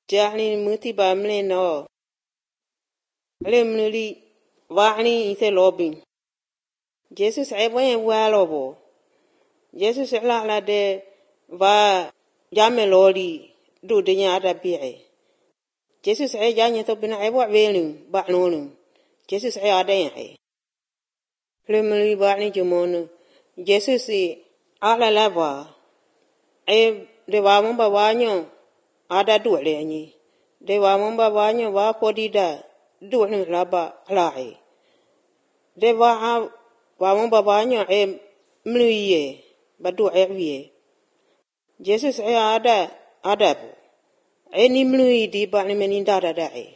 Jahni muti bamle no. Lemnuli wa'ni ite lobin. Jesus eboyen walobo. Jesus la de va jameloli do de nya ada bi'e. Jesus janye to bina ebo welun ba'nonu. Jesus ada yan. Lemnuli wa'ni jumono. Jesus ala lava. De wa mumba wanyo ada dua le ni. De wa mumba wanyo wa podida dua ni laba lai. De wa mumba wanyo mluye ba dua wiye. Jesus ada bu. Ni mluyi di ba ni meninda da dai.